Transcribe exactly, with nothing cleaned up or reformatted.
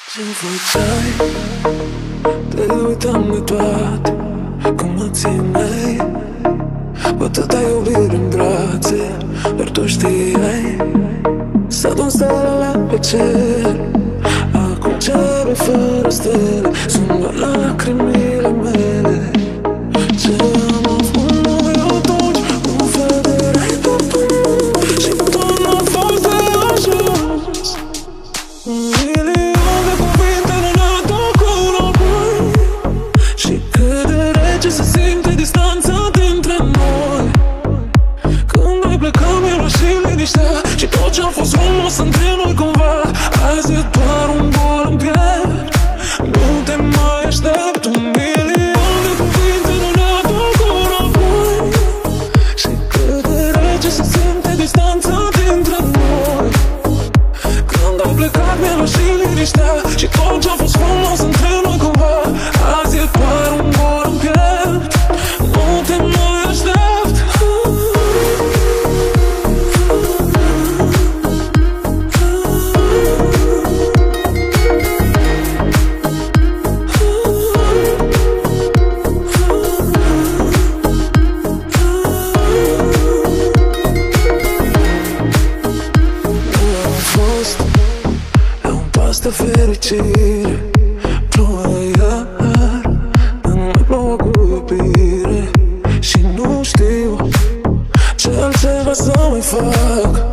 Ce-mi făceai? Te uitam de toate, cum mă țineai, cu atâta iubire în brațe, doar tu știai. S-a dus stelele pe cer, acum cerul fără stele, sunt doar lacrimile mele. Ce am avut noi atunci, un fel de rai pe pământ, și tu n-a fost de ajuns. Un milion de cuvinte nu ne aduc înapoi, și cât de rece se simte distanța dintre noi. Când ai plecat mi-era și liniștea, și tot ce-a fost frumos între noi cumva azi e doar un gol în piept. Nu te mai aștept. Un milion de cuvinte nu ne aduc înapoi, și cât de rece se simte distanța dintre noi. Când ai plecat mi-era și liniștea, și tot ce-a fost frumos între noi cumva azi e doar un gol în piept. Nu te mai aștept. De fericire plouă iar, dar nu mai plouă cu iubire. Și nu știu ce altceva să mai fac.